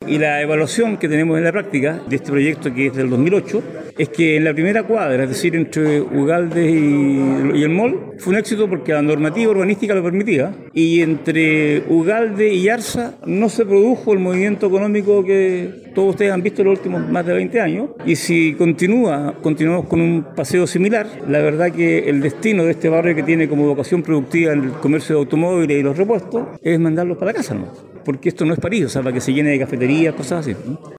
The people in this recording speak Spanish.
Y la evaluación que tenemos en la práctica de este proyecto, que es del 2008, es que en la primera cuadra, es decir, entre Ugalde y el mall, fue un éxito porque la normativa urbanística lo permitía, y entre Ugalde y Yarza no se produjo el movimiento económico que todos ustedes han visto en los últimos más de 20 años, y si continuamos con un paseo similar, la verdad que el destino de este barrio, que tiene como vocación productiva el comercio de automóviles y los repuestos, es mandarlos para la casa, ¿no? Porque esto no es París, o sea, para que se llene de cafeterías, cosas así, ¿no?